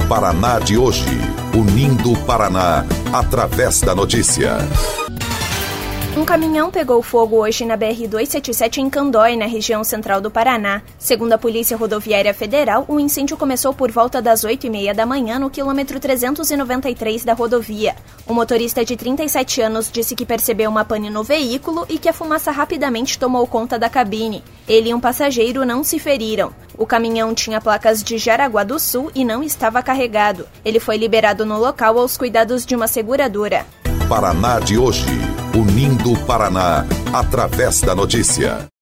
Paraná de hoje, unindo o Paraná através da notícia. Um caminhão pegou fogo hoje na BR-277 em Candói, na região central do Paraná. Segundo a Polícia Rodoviária Federal, o incêndio começou por volta das 8h30 da manhã no quilômetro 393 da rodovia. O motorista de 37 anos disse que percebeu uma pane no veículo e que a fumaça rapidamente tomou conta da cabine. Ele e um passageiro não se feriram. O caminhão tinha placas de Jaraguá do Sul e não estava carregado. Ele foi liberado no local aos cuidados de uma seguradora. Paraná de hoje, unindo o Paraná através da notícia.